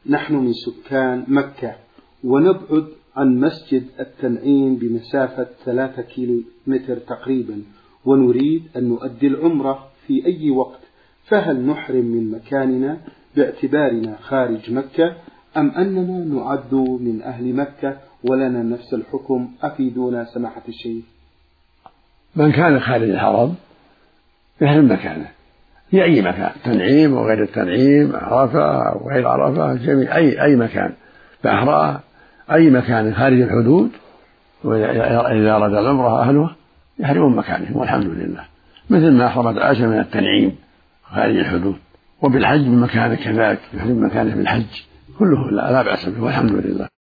نحن من سكان مكة ونبعد عن مسجد التنعيم بمسافة 3 كيلومتر تقريبا، ونريد أن نؤدي العمرة في أي وقت، فهل نحرم من مكاننا باعتبارنا خارج مكة أم أننا نعد من أهل مكة ولنا نفس الحكم؟ أفيدونا سماحة الشيخ. من كان خارج الحرم يحرم مكانه في أي مكان، تنعيم وغير التنعيم، عرفة أو غير عرفة، جميع أي مكان، بحراء، أي مكان خارج الحدود، وإذا أراد العمرة أهله يحرمون مكانهم والحمد لله، مثل ما أحرمت عائشة من التنعيم خارج الحدود. وبالحج من مكانه كذلك يحرم مكانه بالحج، كله لا بأس به والحمد لله.